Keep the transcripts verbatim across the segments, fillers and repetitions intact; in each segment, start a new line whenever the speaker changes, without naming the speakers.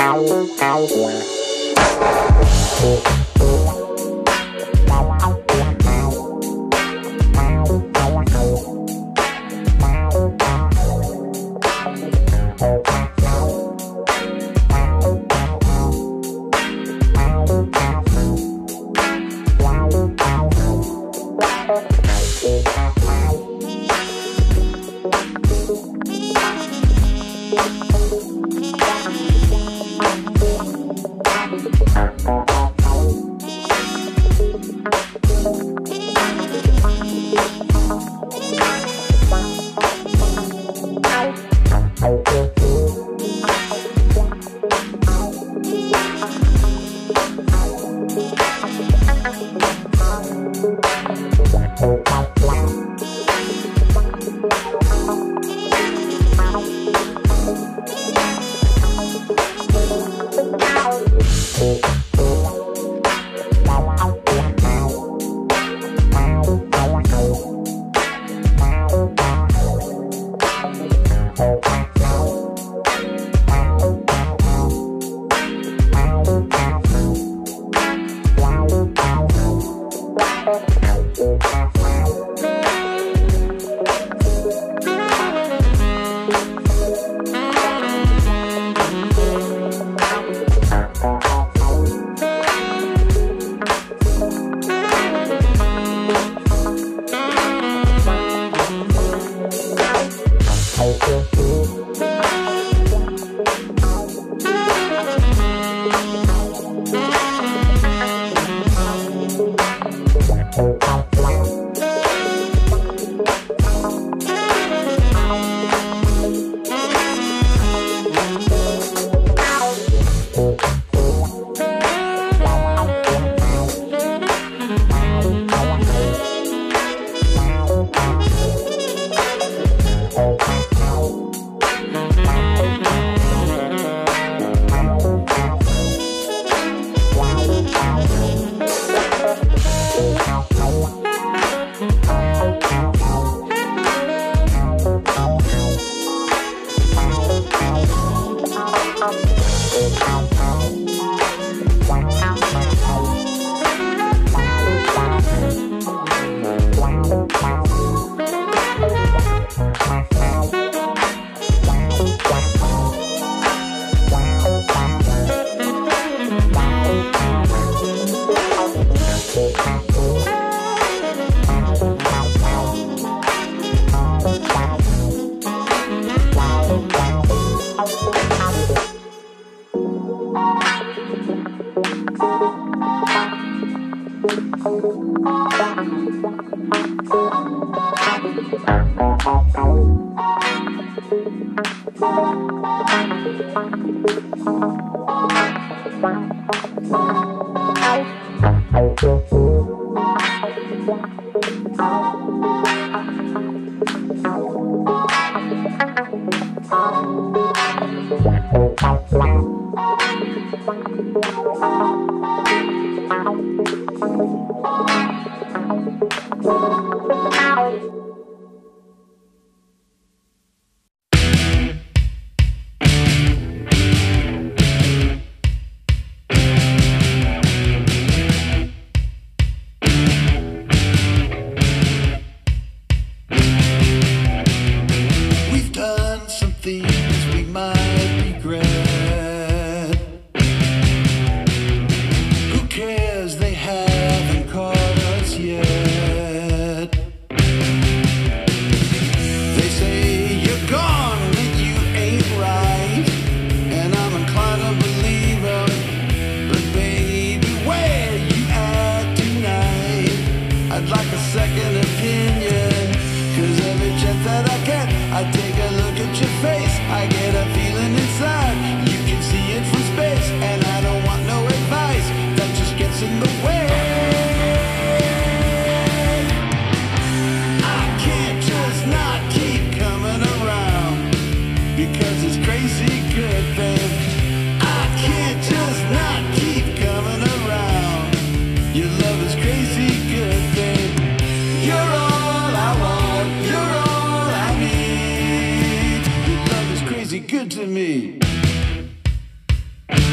Good to me.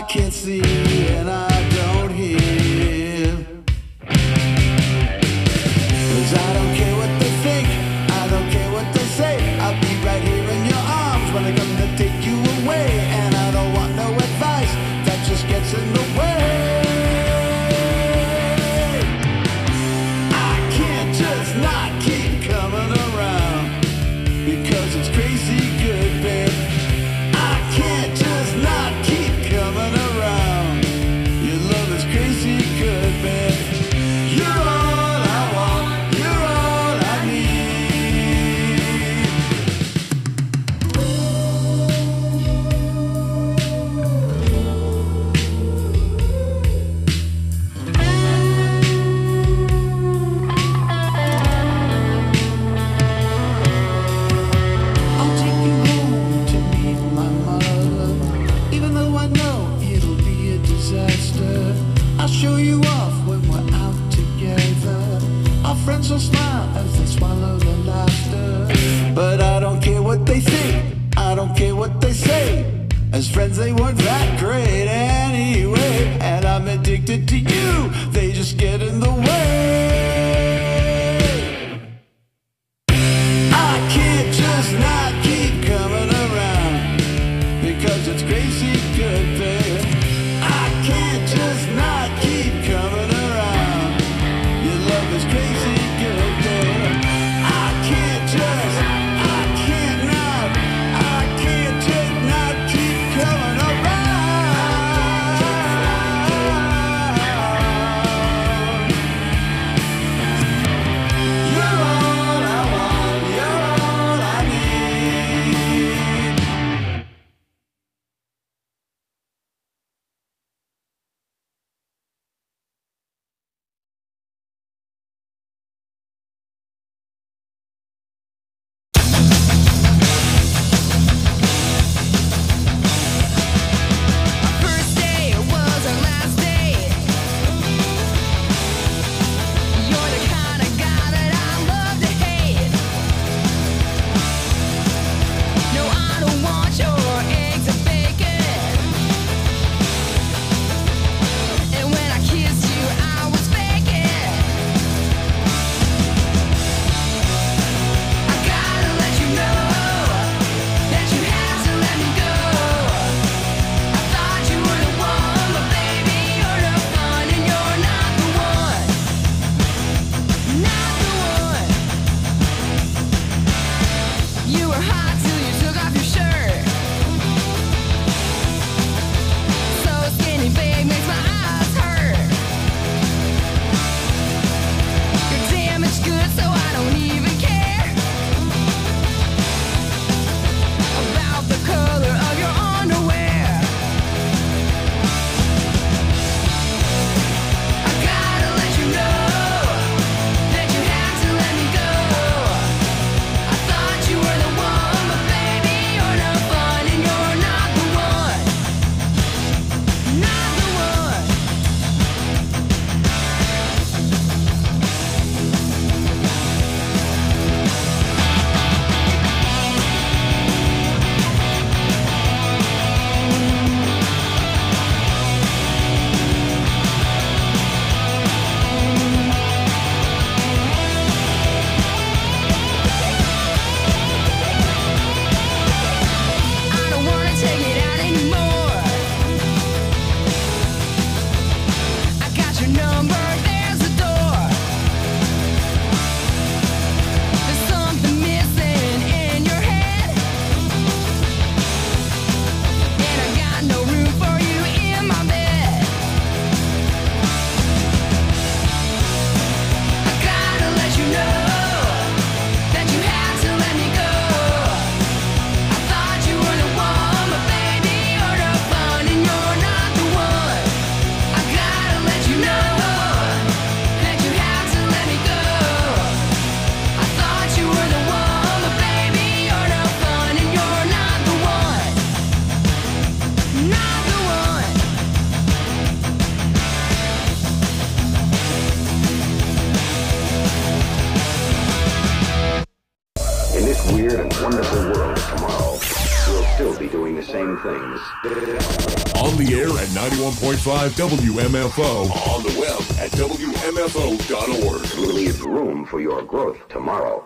can't see and I don't hear. 'Cause I don't care what they think, I don't care what they say. I'll be right here in your arms when I come to take you away. And I don't want no advice that just gets in the way. I can't just not keep coming around because it's crazy good, babe. I can't just not keep coming around. Your love is crazy good, babe. You're all I want, you're all I need. I'll take you home to meet my mother, even though I know it'll be a disaster. I'll show you off when we're out together. Our friends will smile as they swallow their laughter. But I don't care what they think, I don't care what they say. As friends they weren't that great anyway. And I'm addicted to you, they just get in the way. I can't just not keep coming around because it's crazy good, babe. I can't just not keep coming around. Your love is crazy good, babe. I can't just, I can't not, I can't just not keep coming around. You're all I want, you're all I need.
First day was our last day. You're the kind of guy that I love to hate. No, I don't want your eggs and bacon. And when I kissed you, I was faking. I gotta let you know that you had to let me go. I thought you were the one, but baby, you're no fun and you're not the one. Not the one. You were hot till you took off your shirt. So skinny, babe, makes my eyes hurt. You're damaged goods, so I don't even care about the color of your underwear. I gotta let you know that you had to let me go. I thought you were the one, but baby, you're no fun and you're not the one. Not the one. I don't wanna take it out anymore. I got your number, there's the door. There's something missing in your head, and I got no room for you in my bed. I gotta let you know that you had to let me go. I thought you were the one, but baby, you're no fun and you're not the one. I gotta let you know that you had to let me go. I thought you were the one, but baby, you're no fun and you're not the one. Not the one.
In this weird and wonderful world of tomorrow, we'll still be doing the same things.
On
the air at ninety-one point five W M F O. On the web at W M F O dot org.
Leave room for your growth tomorrow.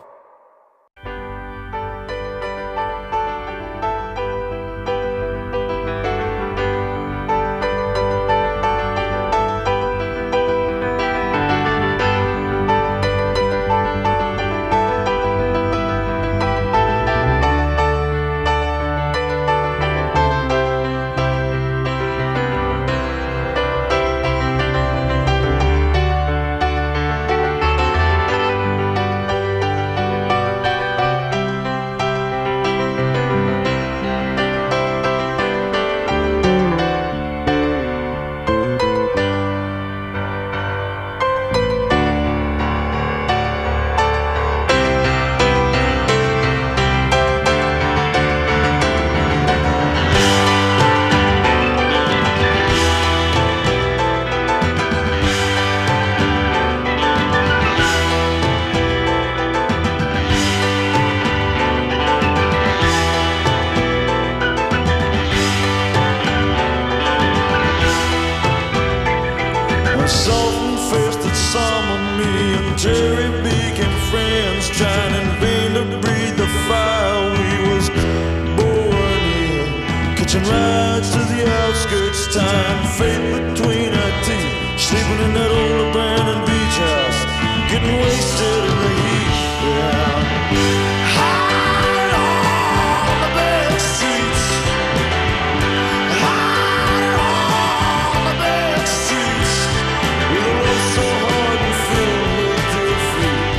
Free.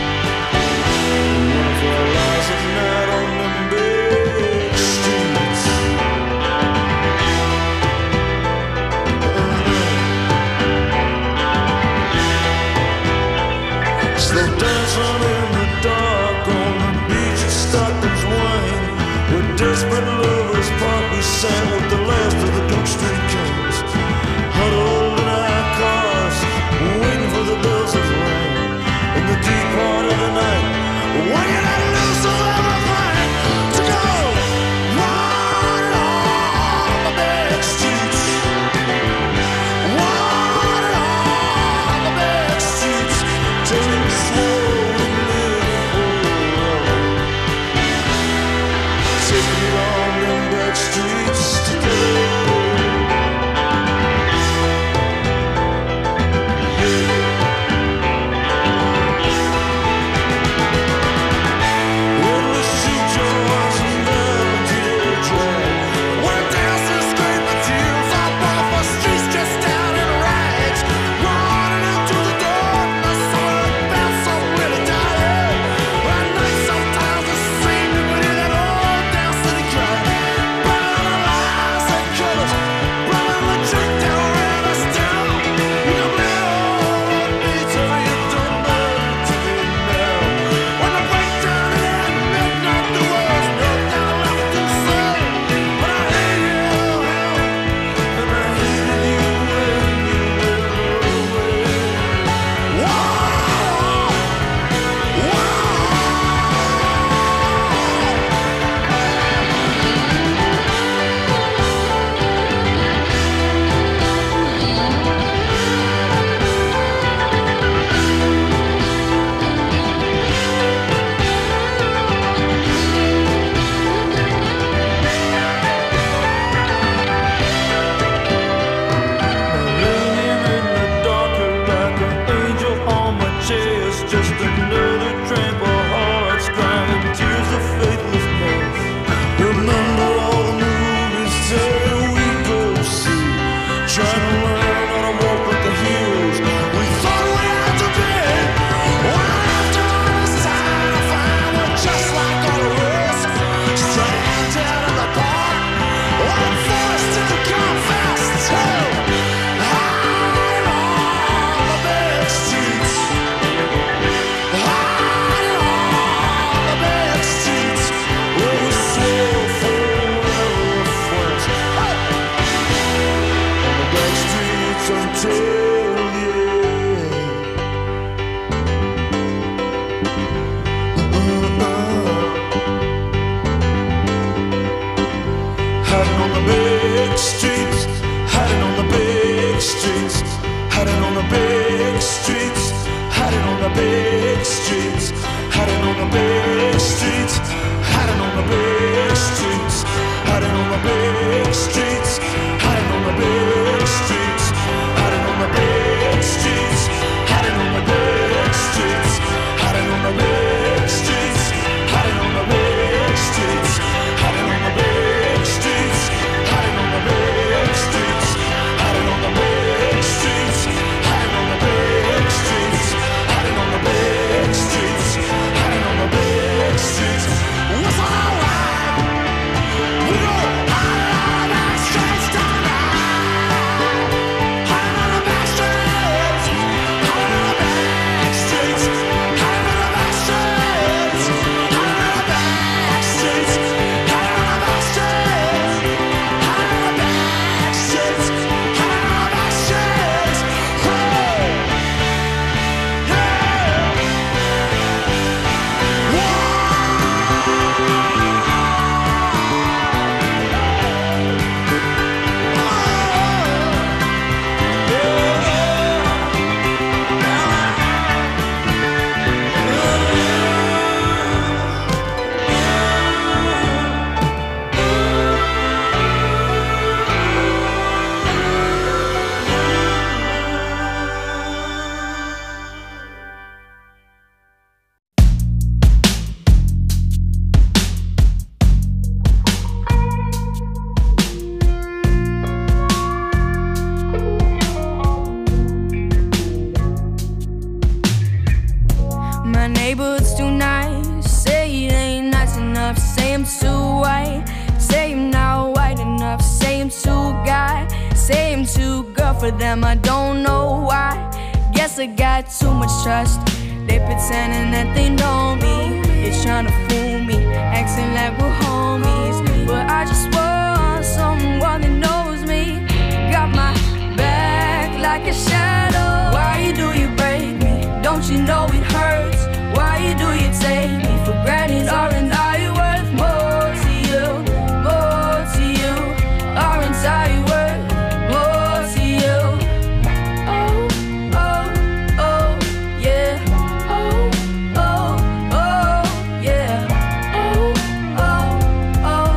I'm too white. Say I'm not white enough. Say I'm too guy. Say I'm too girl for them. I don't know why. Guess I got too much trust. They pretending that they know me. They're trying to fool me, acting like we're homies. But I just want someone that knows me. Got my back like a shadow. Why do you break me? Don't you know it hurts? Why do you take me for granted? Aren't I worth more to you? More to you? Aren't I worth more to you? Oh, oh, oh, yeah. Oh, oh, oh, yeah. Oh, oh, oh,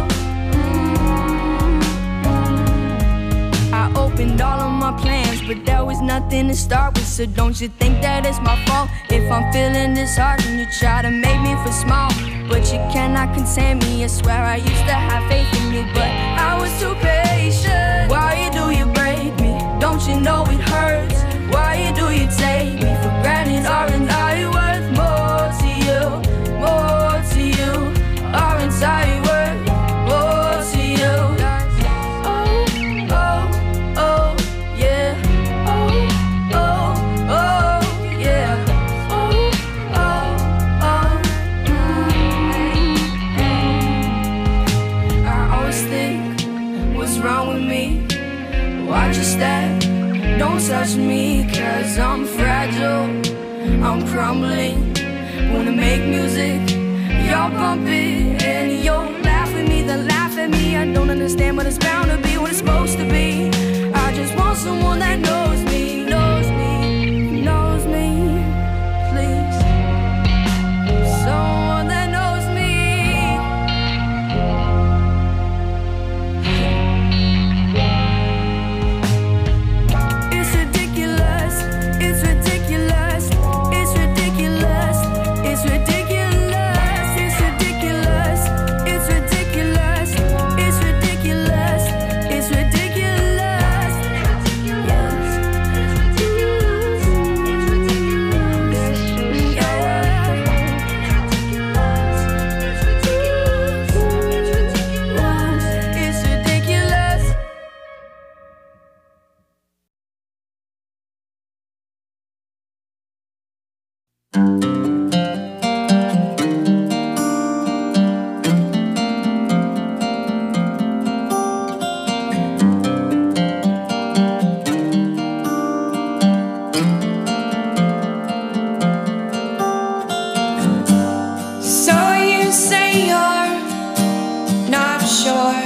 mm-hmm. I opened all of my plans, but there was nothing to start with. So don't you think that it's my fault if I'm feeling disheartened? You try to make me feel small, but you cannot contain me. I swear I used to have faith in you, but I was too patient. Why do you break me? Don't you know it hurts? Why do you take me for granted? Aren't I worth more to you? More to you? Aren't I worth more to you? Oh, oh, oh, yeah. Oh, oh, oh, yeah. Oh, oh, oh, mm-hmm. I always think, what's wrong with me? Watch your step, don't touch me, cause I'm fragile, I'm crumbling. Wanna make music, y'all bump it, and you'll laugh at me, then laugh at me. I don't understand, but it's bound to be what it's supposed to be. I just want someone that knows me, knows me, knows me, please. Someone that knows me. It's ridiculous, it's ridiculous, it's ridiculous, it's ridiculous, it's ridiculous, it's ridiculous, it's ridiculous, it's ridiculous. Yes. It's ridiculous.
So you say you're not sure,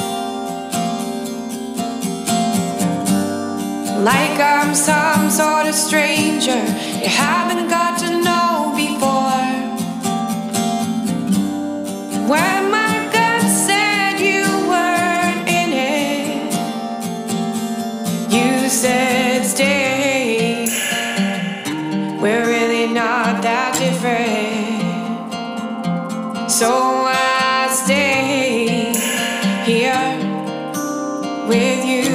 like I'm some sort of stranger you haven't got to know before. When my gut said you weren't in it, you said stay. We're really not that different. So I stay here with you.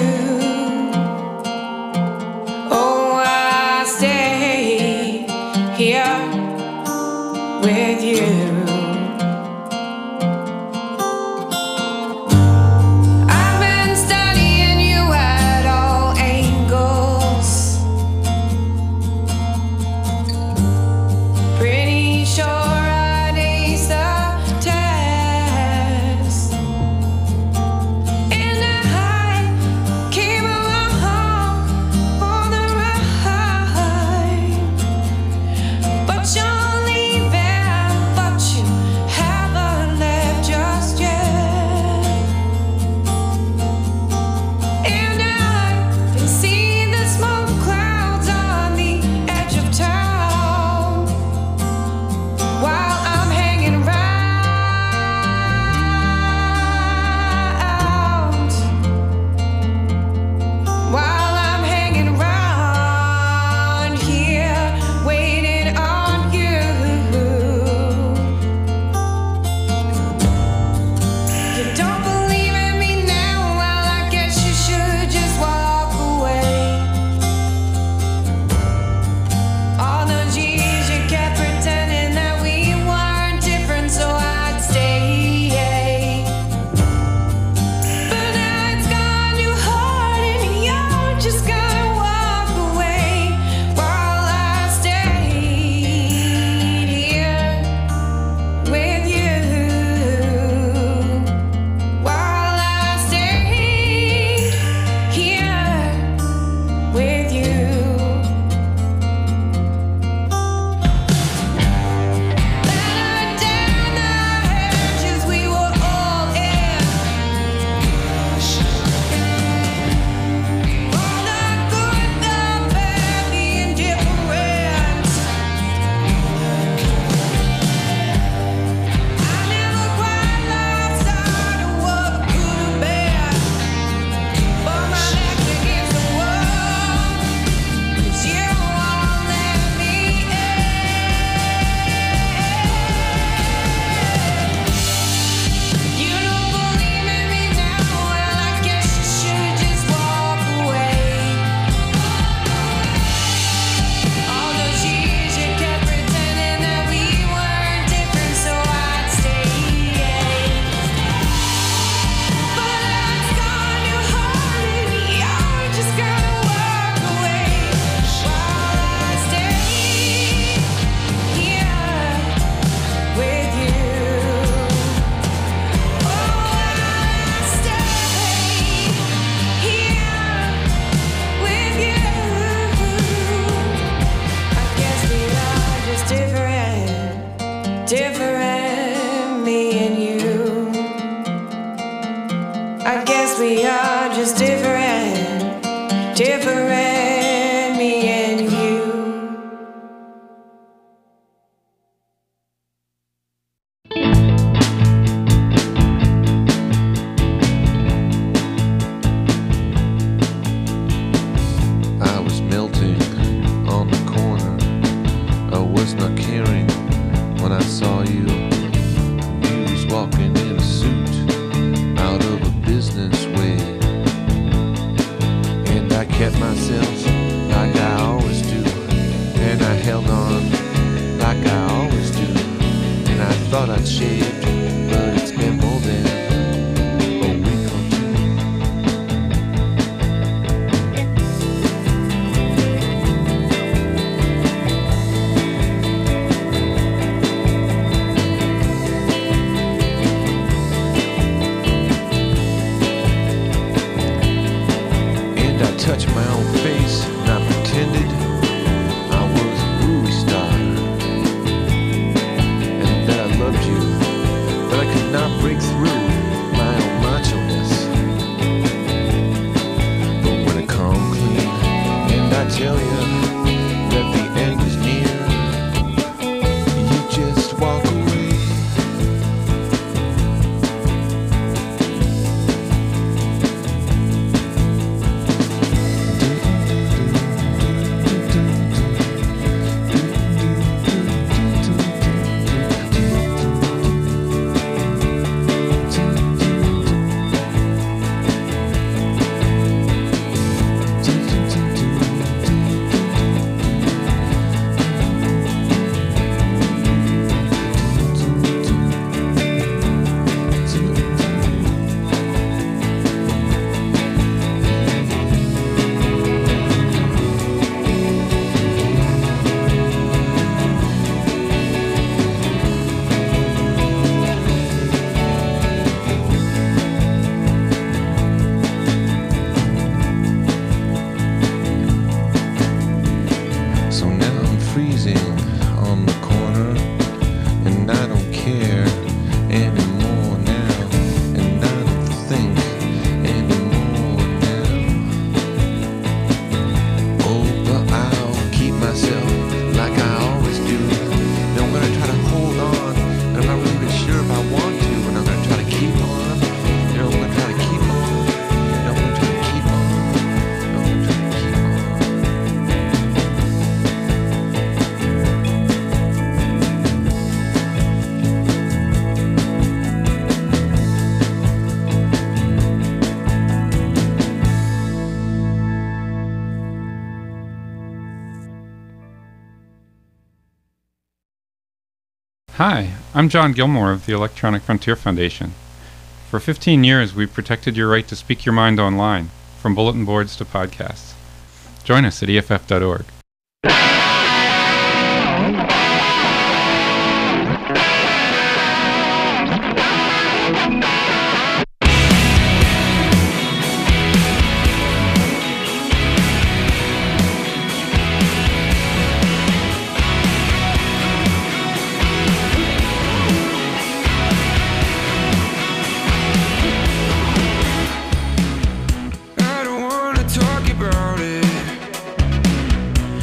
Oh, I stay here with you. I've been studying you at all angles. Pretty sure I'd ace the test. And I came along for the ride. But you're leaving, but you
and I held on like I always do. And I thought I'd shaved, but it's been more than a week or two. And I touched my own face, and I pretended I was a movie star, and that I loved you, but I could not break through my own macho-ness. But when I come clean, and I tell you that the end is near, you just walk away. So now I'm freezing on the corner, and I don't care anymore now, and I don't think anymore now. Oh, but I'll keep myself like I always do. And I'm gonna try to hold on, and I'm not really even sure if I want to, and I'm gonna try to keep on, and I'm gonna try to keep on, and I'm gonna try to keep on, and I'm gonna try to keep on.
Hi, I'm John Gilmore of the Electronic Frontier Foundation. For fifteen years, we've protected your right to speak your mind online, from bulletin boards to podcasts. Join us at E F F dot org.
I don't wanna talk about it.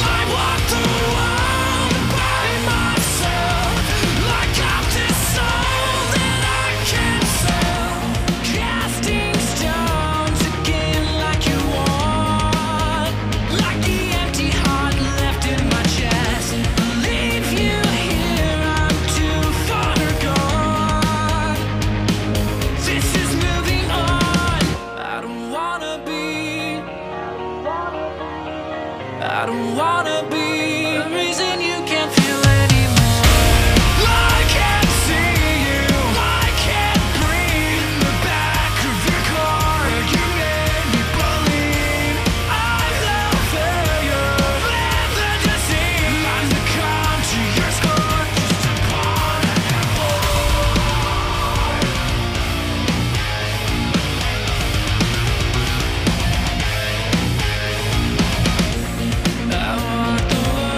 I don't wanna be the reason you can't feel anymore. I can't see you, I can't breathe. In the back of your car, you made me believe I love failure, live the deceit. I'm the calm to your score, just a pawn and a I want the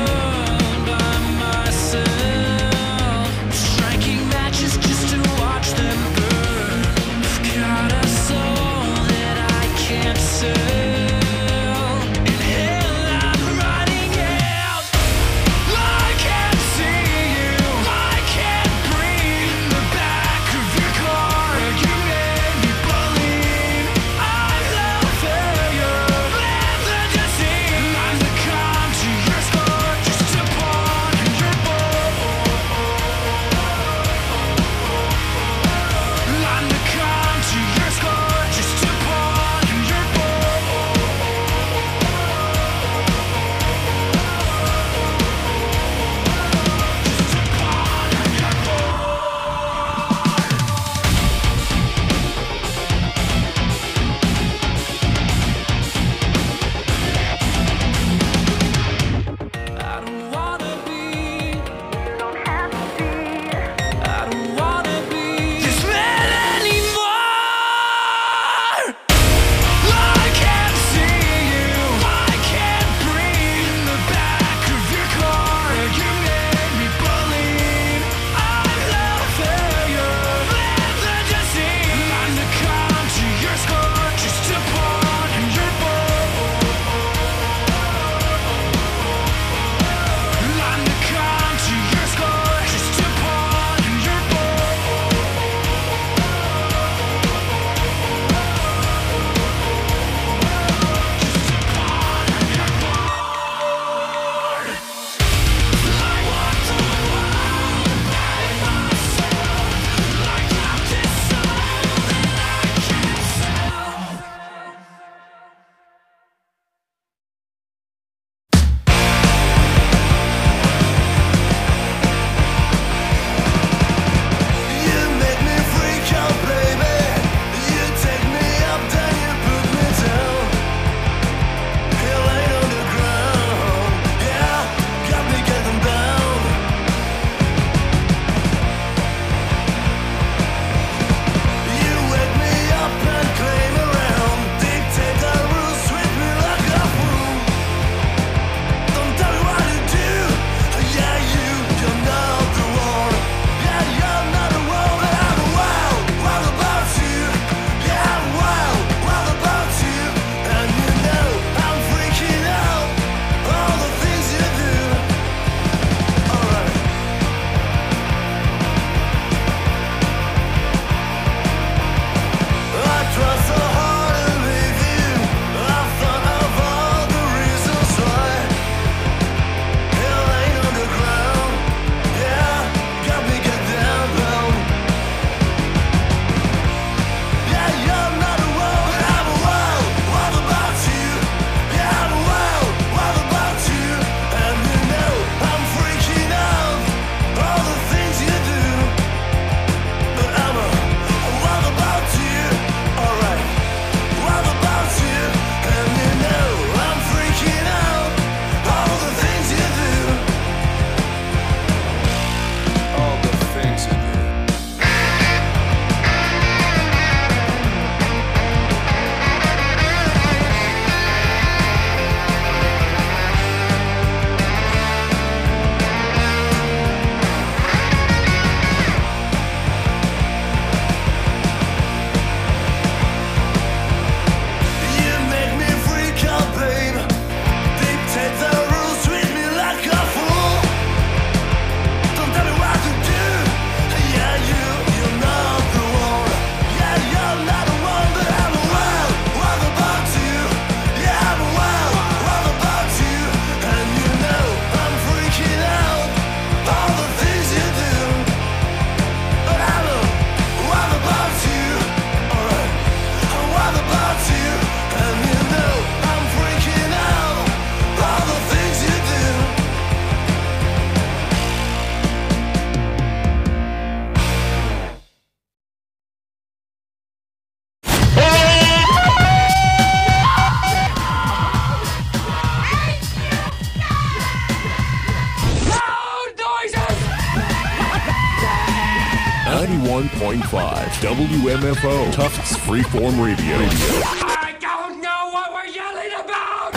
one point five W M F O, Tufts Freeform Radio.
I don't know what we're yelling about!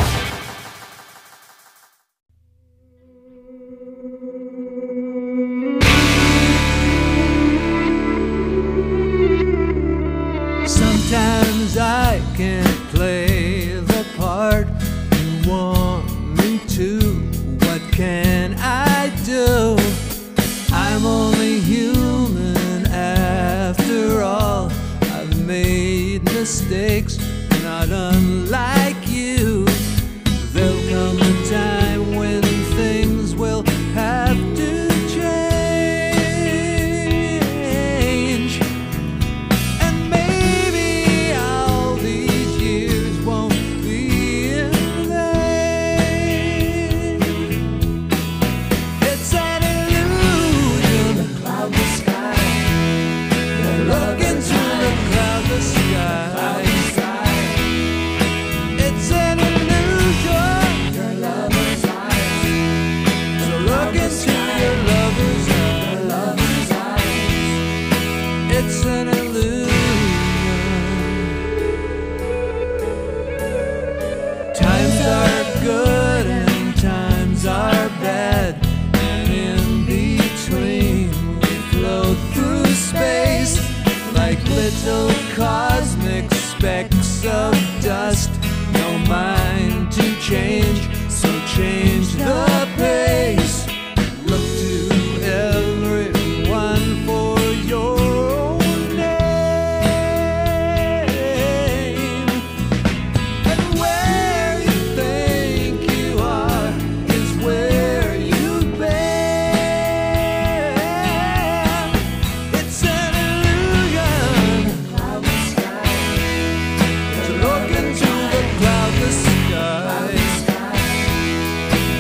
Sometimes I can't play the part you want me to. What can I do? I'm only human after all. I've made mistakes, not unlike you. There'll come a time when things will have to change. And maybe all these years won't be in vain. It's an illusion, the cloudless sky. Look into the cloudless sky. It's an illusion, your lover's eyes. So look into your lover's eyes. It's an illusion. Times are good and times are bad, and in between we float through space like little cosmic specks of dust. No mind to change, so change the pace. Look to everyone for your own name. And where you think you are is where you've been. It's an illusion, cloudless sky. To look into the cloudless sky.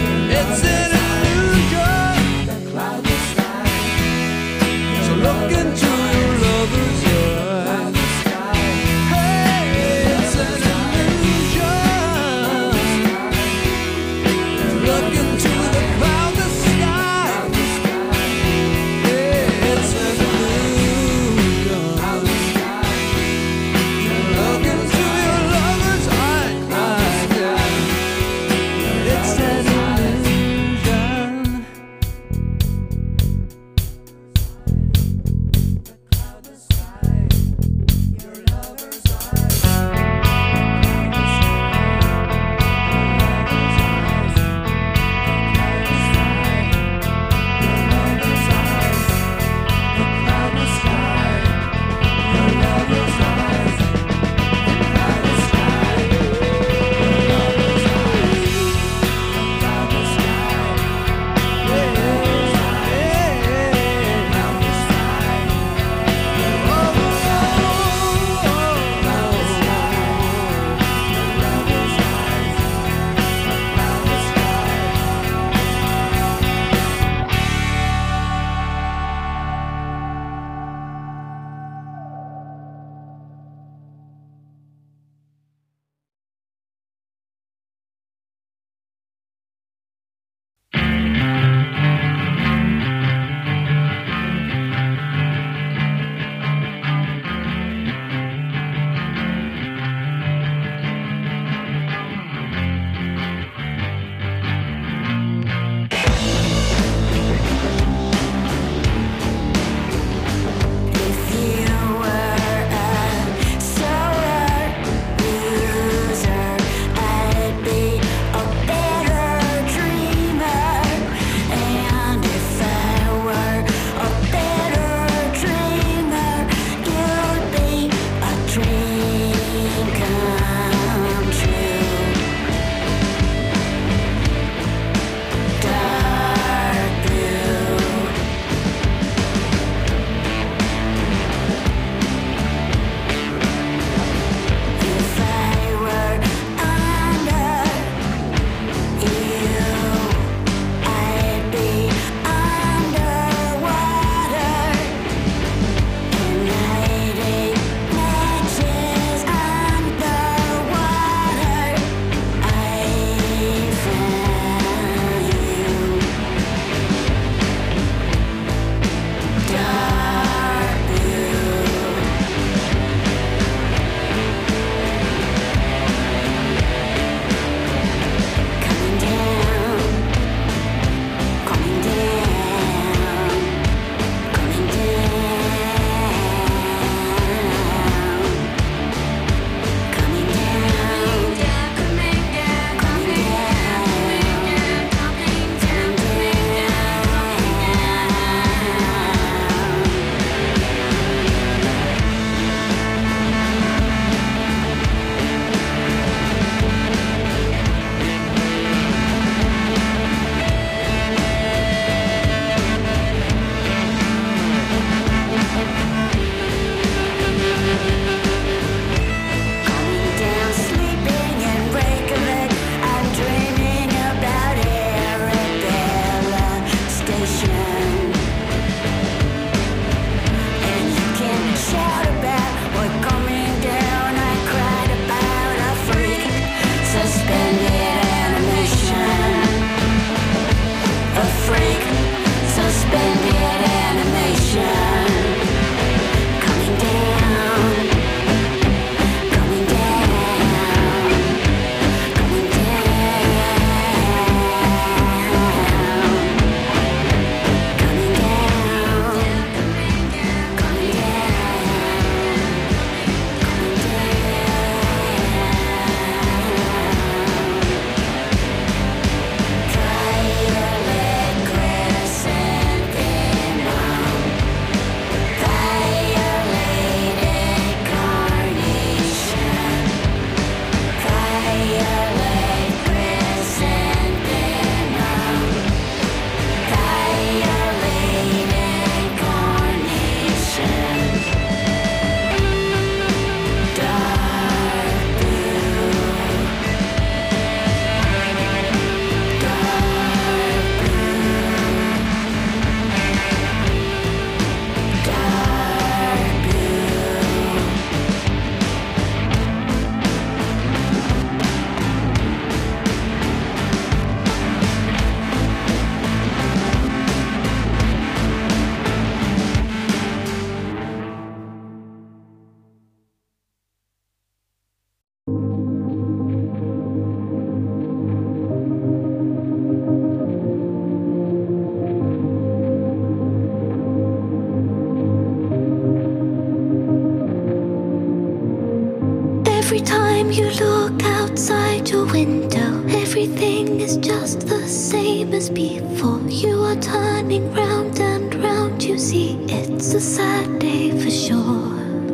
time you look outside your window, everything is just the same as before. You are turning round and round, you see it's a sad day for sure.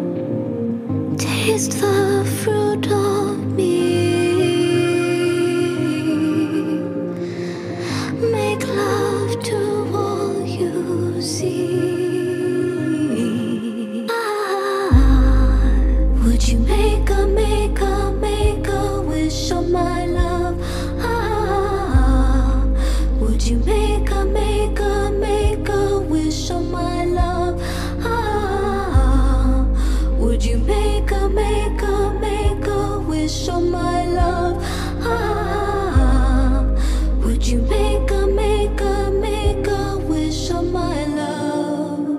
Taste the fruit of me, make love to all you see. Ah, would you make a, make a, make a wish on my love? Ah, would you make a, make a, make a wish on my love? Ah, would you make a, make a, make a wish on my love? Ah, would you make a, make a, make a wish on my love?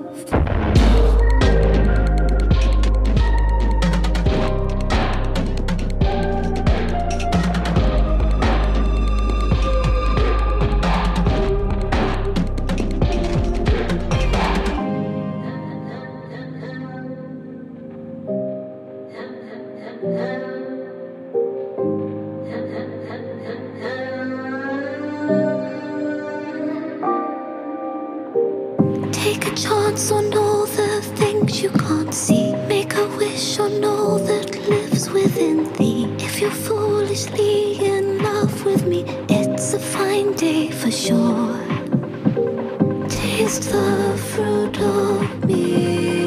Take a chance on all the things you can't see. Make a wish on all that lives within thee. If you're foolishly in love with me, it's a fine day for sure. Taste the fruit of me,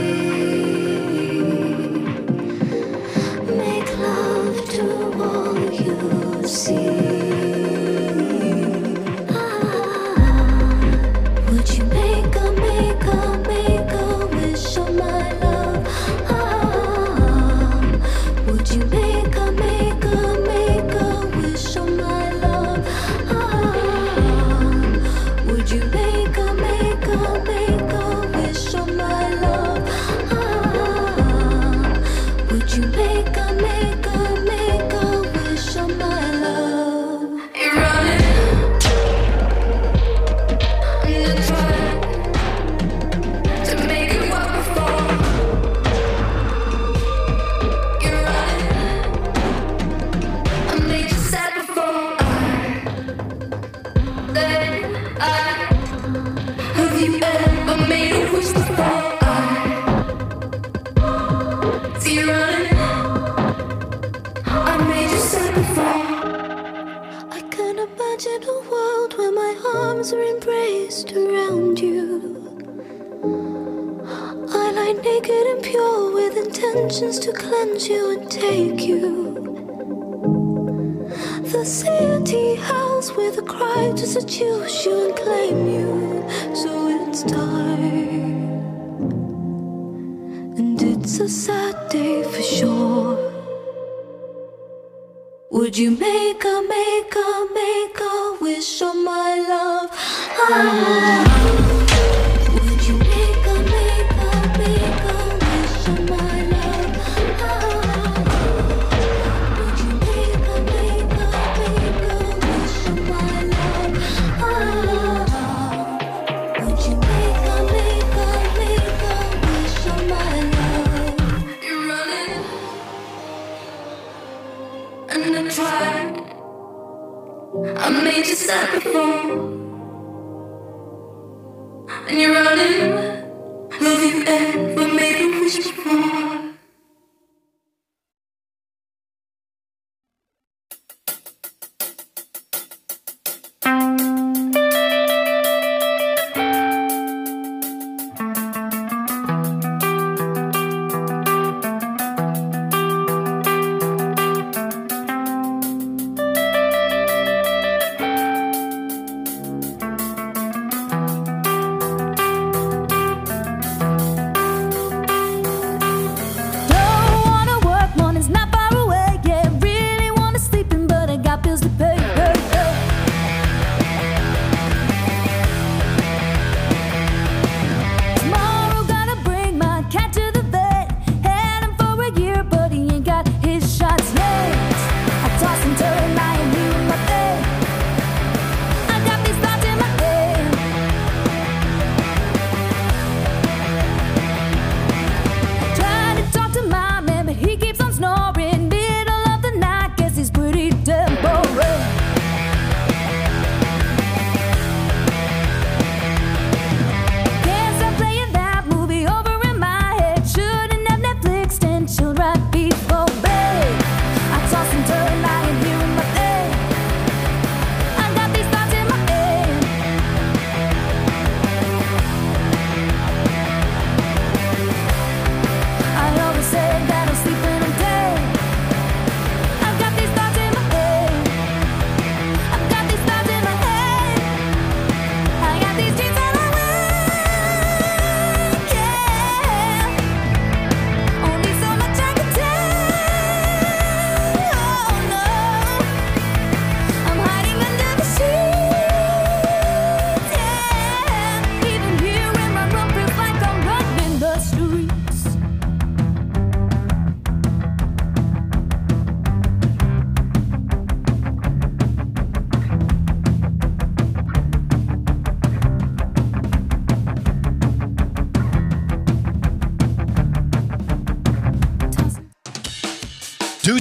make love to all you see. Would you make a, make a, make a wish on my love? Ah, would you make a, make a, make a wish on my love? Ah, would you make a, make a, make a wish on my love? Ah, would you make a, make a, make a wish on my love? You're running. I can imagine a world where my arms are embraced around you. I lie naked and pure with intentions to cleanse you and take you. The city house with a cry to seduce you and claim you. So it's time, and it's a sad day for sure. Would you make a, make a, make a wish on my love? Ah, would you make a, make a, make a wish on my love? Ah, would you make a, make a, make a wish on my love? Ah, would you make a, make a, make a wish on my love? You're running. And I tried, I made you sad before. And you're running, have you ever made a wish before?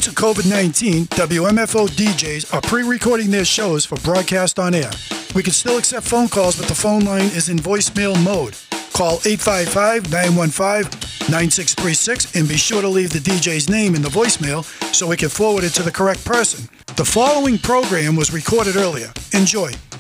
to COVID nineteen, W M F O D Js are pre-recording their shows for broadcast on air. We can still accept phone calls, but the phone line is in voicemail mode. Call eight five five, nine one five, nine six three six and be sure to leave the D J's name in the voicemail so we can forward it to the correct person. The following program was recorded earlier. Enjoy.